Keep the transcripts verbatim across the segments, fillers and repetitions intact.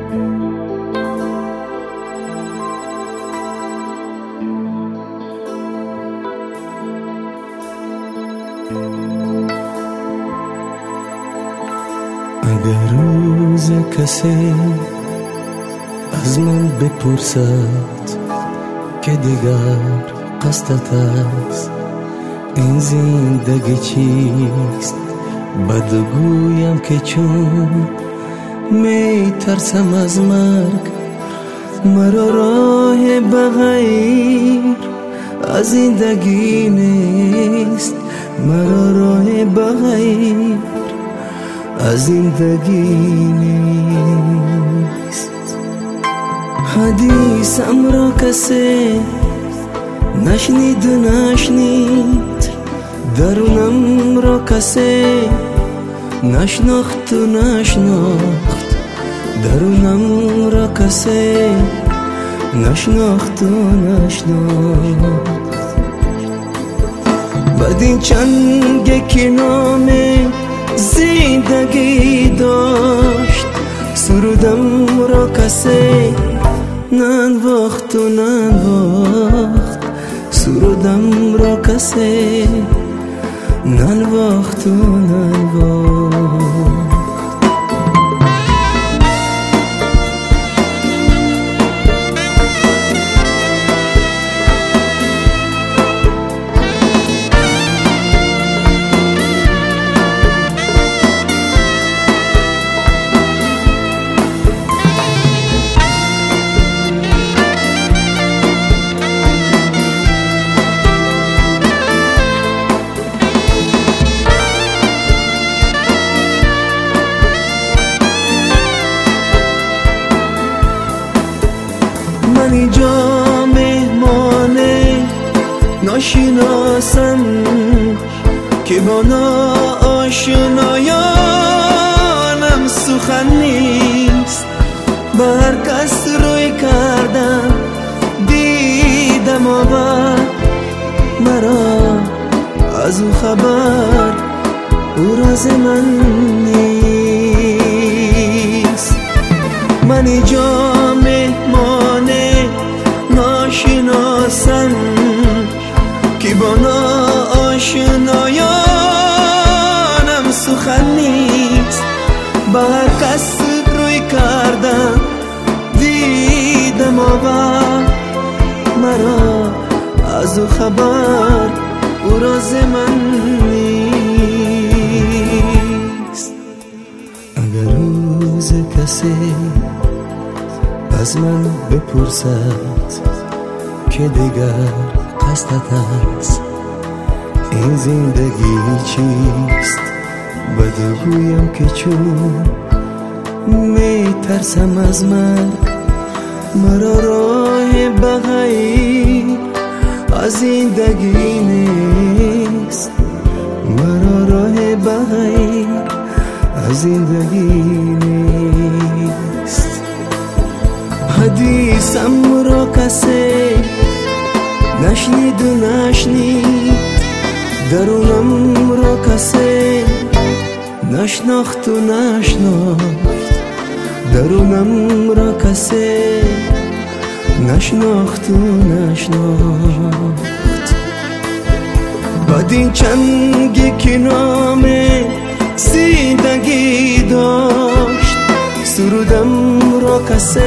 اگر روز کسی از من بپرسد که دیگر قصدت است این زندگی چیست، بدگویم که چون می ترسم از مرگ، مرا راه بغیر از زندگی نیست، مرا راه بغیر از زندگی نیست. حدیثم را کسی نشنید و نشنید، درونم را کسی نشناخت و نشناخت، درونم را کسی نشناخت و نشناخت. بعد این چنگ که نام زندگی داشت، سرودم را کسی ننواخت و ننواخت، سرودم را کسی ننواخت و ننواخت. من اینجا مهمانه ناشناسم که با ناآشنایانم سخن نیست. با هر کس روی کردم دیدم آور، مرا از او خبر او راز من نیست. من اینجا مهمانه ناشناسم که با ناآشنایانم سخن نیست. با هر کس روی کردم دیدم آور، مرا از او خبر او راز من نیست. اگر روز کسی از من بپرسد که دیگر قصدت است این زندگی چیست، بدگویم که چون می ترسم از مرگ، مرا راه بغیر از زندگی نیست، مرا راه بغیر از زندگی نیست. حدیثم را کسی نشنید و نشنید، درونم را کسی نشناخت و نشناخت، درونم را کسی نشناخت و نشناخت. بعد این چنگی که نام زندگی داشت، سرودم را کسی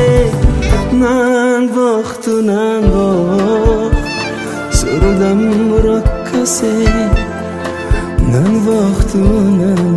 ننواخت و ننواخت، سرودم را کسی ننواخت و ننواخت.